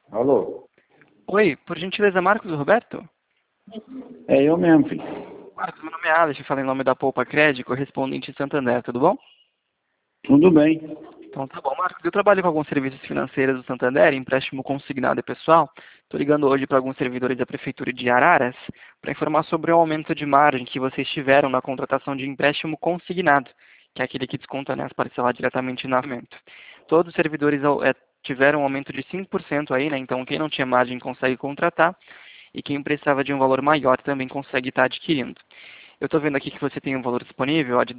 Alô? Oi, por gentileza, Marcos Roberto? É eu mesmo, filho. Marcos, meu nome é Alex, eu falo em nome da Poupa Crédito, correspondente de Santander, tudo bom? Tudo bem. Então tá bom, Marcos, eu trabalho com alguns serviços financeiros do Santander, empréstimo consignado e pessoal. Estou ligando hoje para alguns servidores da Prefeitura de Araras para informar sobre o aumento de margem que vocês tiveram na contratação de empréstimo consignado, que é aquele que desconta, né, as parcelas diretamente no aumento. Todos os servidores tiveram um aumento de 5% aí, né, então quem não tinha margem consegue contratar e quem precisava de um valor maior também consegue estar adquirindo. Eu estou vendo aqui que você tem um valor disponível ó, de R$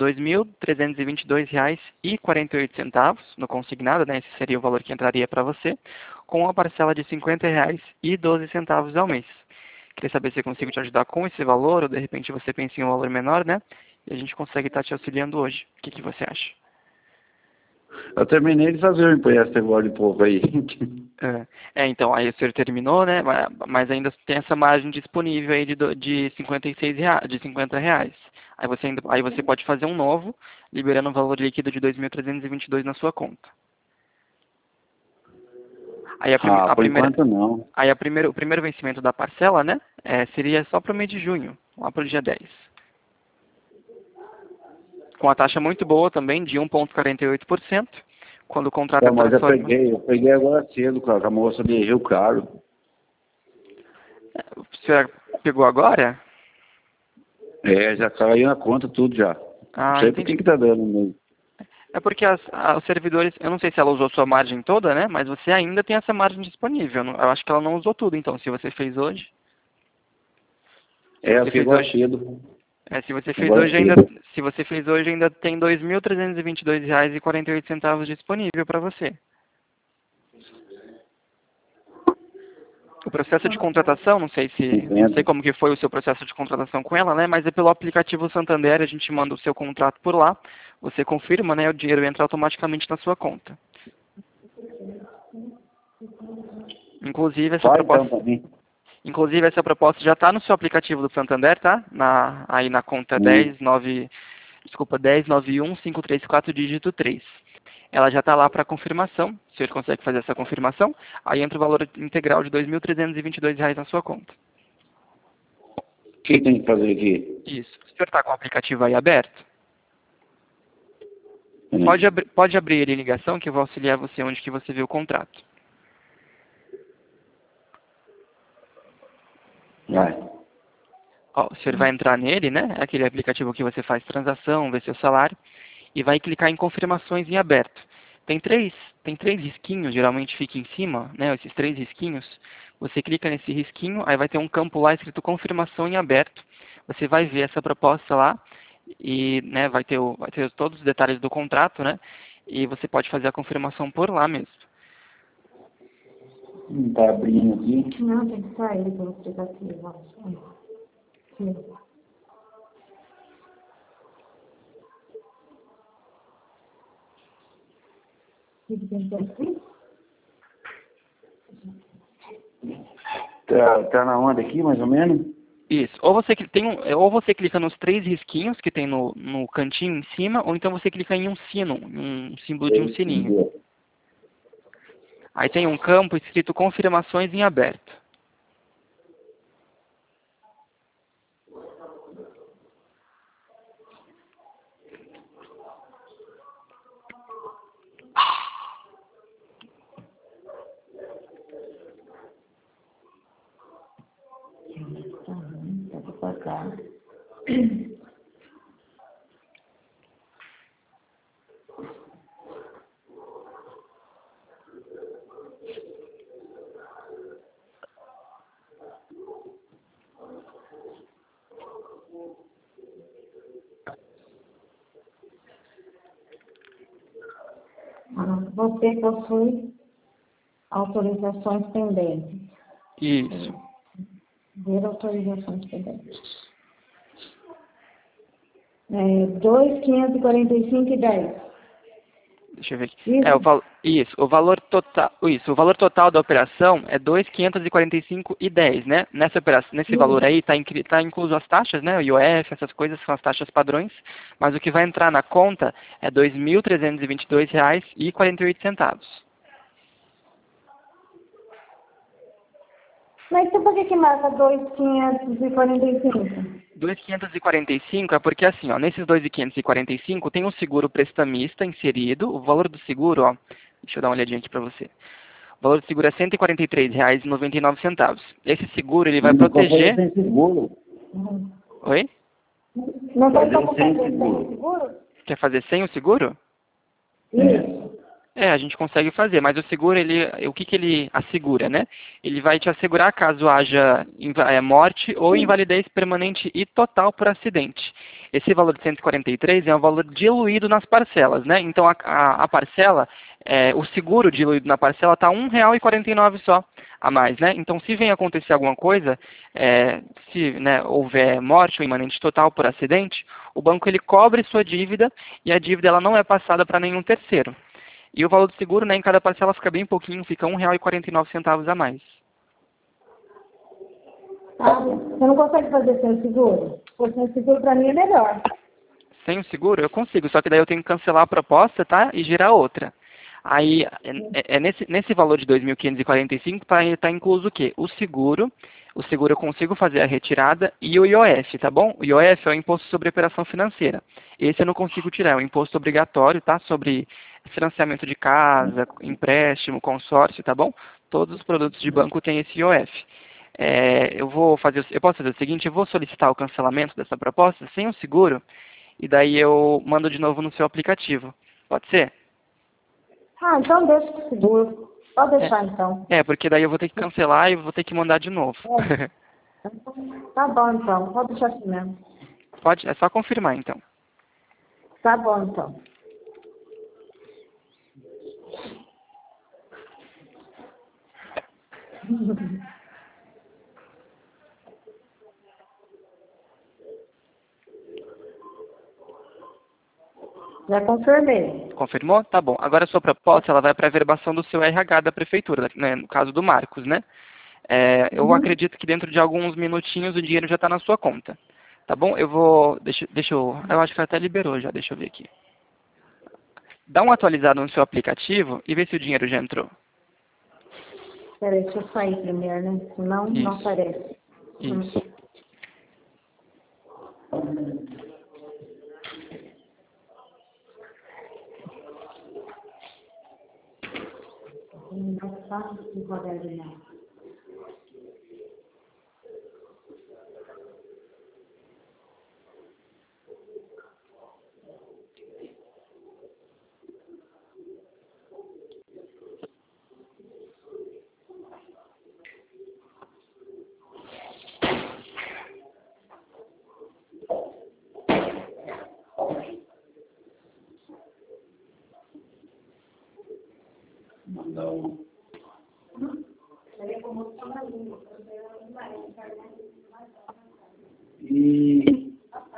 2.322,48 no consignado, né? Esse seria o valor que entraria para você, com uma parcela de R$ 50,12 ao mês. Queria saber se eu consigo te ajudar com esse valor, ou de repente você pensa em um valor menor, né? E a gente consegue estar te auxiliando hoje. O que você acha? Eu terminei de fazer o empréstimo agora de pouco aí. Então, aí o senhor terminou, né? Mas ainda tem essa margem disponível aí de R$ 56, de R$ 50. Aí você pode fazer um novo, liberando o valor líquido de 2.322 na sua conta. Aí Ah, por enquanto não. o primeiro vencimento da parcela, né? Seria só para o mês de junho, lá para o dia 10. Com a taxa muito boa também, de 1,48%. Quando o contrato é Mas pela forma. eu peguei agora cedo com a moça de Rio Claro. O senhor pegou agora? É, já caiu na conta tudo já. Não Ah, sei por entendi. que tá dando mesmo. É porque os servidores, eu não sei se ela usou sua margem toda, né? Mas você ainda tem essa margem disponível. Eu acho que ela não usou tudo, então, se você fez hoje. Se É, eu você fiquei fez agora hoje. cedo. Se você fez Agora hoje ainda, cedo. se você fez hoje ainda tem R$ 2.322,48 disponível para você. O processo de contratação, não sei Entendo. como que foi o seu processo de contratação com ela, né? Mas é pelo aplicativo Santander, a gente manda o seu contrato por lá, você confirma, né? O dinheiro entra automaticamente na sua conta. Inclusive essa Fala então proposta pra mim. Inclusive, essa proposta já está no seu aplicativo do Santander, tá? Aí na conta Hum. 10915334 dígito 3. Ela já está lá para confirmação. O senhor consegue fazer essa confirmação? Aí entra o valor integral de R$ 2.322 na sua conta. O que tem que fazer aqui? Isso. O senhor está com o aplicativo aí aberto? Peraí. Pode abrir ele em ligação que eu vou auxiliar você onde que você vê o contrato. Vai. Ó, o senhor vai entrar nele, né? É aquele aplicativo que você faz transação, vê seu salário, e vai clicar em confirmações em aberto. Tem três, tem três risquinhos, geralmente fica em cima, né? Esses três risquinhos. Você clica nesse risquinho, aí vai ter um campo lá escrito confirmação em aberto. Você vai ver essa proposta lá e, né, vai ter todos os detalhes do contrato, né? E você pode fazer a confirmação por lá mesmo. Não tá abrindo aqui. Não, tem que sair do aplicativo. Sim. O que tem que fazer? Tá na onda aqui, mais ou menos? Isso. Ou você clica nos três risquinhos que tem no cantinho em cima, ou então você clica em um sino, um símbolo de um sininho. Aí tem um campo escrito confirmações em aberto. Tá devagar. Você possui autorizações pendentes. Isso. Ver autorizações pendentes. 2.545,10. Deixa eu ver aqui. Isso? O valor total da operação é 2.545,10, né? Nesse valor Isso. aí tá incluso as taxas, né? O IOF, essas coisas são as taxas padrões, mas o que vai entrar na conta é R$ 2.322,48. Mas por que marca 2.545? 2.545 é porque assim, ó, nesses 2.545 tem um seguro prestamista inserido, o valor do seguro, ó, deixa eu dar uma olhadinha aqui para você. O valor do seguro é R$ 143,99. Esse seguro, ele vai proteger... Sem seguro. Oi? Não tem como Fazer sem fazer sem seguro. seguro? Quer fazer sem o seguro? Isso. É, a gente consegue fazer, mas o seguro, o que que ele assegura, né? Ele vai te assegurar caso haja morte ou invalidez permanente e total por acidente. Esse valor de 143 é um valor diluído nas parcelas, né? Então, a parcela, o seguro diluído na parcela está R$ 1,49 só a mais, né? Então, se vem acontecer alguma coisa, se né, houver morte ou imanente total por acidente, o banco ele cobre sua dívida e a dívida ela não é passada para nenhum terceiro. E o valor do seguro, né, em cada parcela fica bem pouquinho, fica R$ 1,49 a mais. Ah, você não consegue fazer sem seguro? Porque sem seguro para mim é melhor. Sem o seguro, eu consigo, só que daí eu tenho que cancelar a proposta, tá? E gerar outra. Aí, nesse valor de 2.545 tá incluso o quê? O seguro eu consigo fazer a retirada e o IOF, tá bom? O IOF é o Imposto sobre Operação Financeira. Esse eu não consigo tirar, é um imposto obrigatório, tá? Sobre financiamento de casa, empréstimo, consórcio, tá bom? Todos os produtos de banco têm esse IOF. Eu posso fazer o seguinte, eu vou solicitar o cancelamento dessa proposta sem o seguro, e daí eu mando de novo no seu aplicativo. Pode ser? Ah, então deixa o seguro. Pode deixar então. Porque daí eu vou ter que cancelar e vou ter que mandar de novo. Tá bom então, pode deixar assim mesmo. Pode? É só confirmar então. Tá bom então. Já confirmei. Confirmou? Tá bom. Agora a sua proposta ela vai para a averbação do seu RH da prefeitura, né? No caso do Marcos, né? Eu acredito que dentro de alguns minutinhos o dinheiro já está na sua conta. Tá bom? Eu vou... eu acho que até liberou já, deixa eu ver aqui. Dá uma atualizada no seu aplicativo e vê se o dinheiro já entrou. Peraí, deixa eu sair primeiro, né? Senão não Isso. aparece. Isso. Não faço esse rodado não. Mandar um. E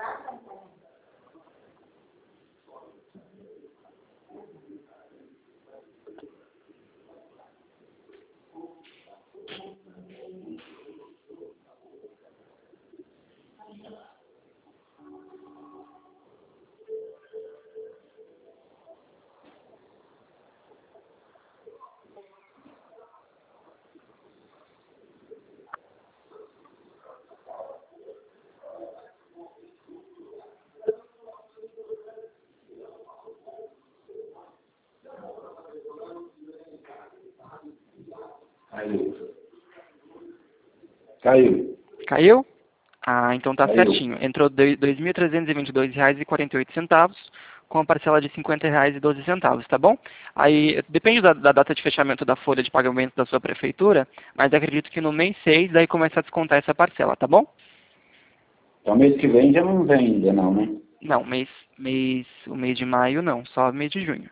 caiu. Caiu? Ah, então tá Caiu. certinho. Entrou R$ 2.322,48 com a parcela de R$ 50,12, tá bom? Aí, depende da data de fechamento da folha de pagamento da sua prefeitura, mas acredito que no mês 6 daí começa a descontar essa parcela, tá bom? Então mês que vem já não vem ainda não, né? Não, o mês de maio não, só mês de junho.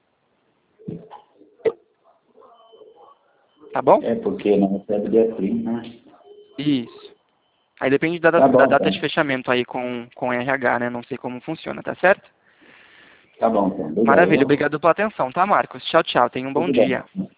Tá bom? Porque não recebe dia 30, né? Isso. Aí depende da Tá bom, data então. de fechamento aí com RH, né? Não sei como funciona, tá certo? Tá bom, então. Obrigado. Maravilha, obrigado pela atenção, tá, Marcos? Tchau, tchau. Tenha um bom Tudo bem. dia.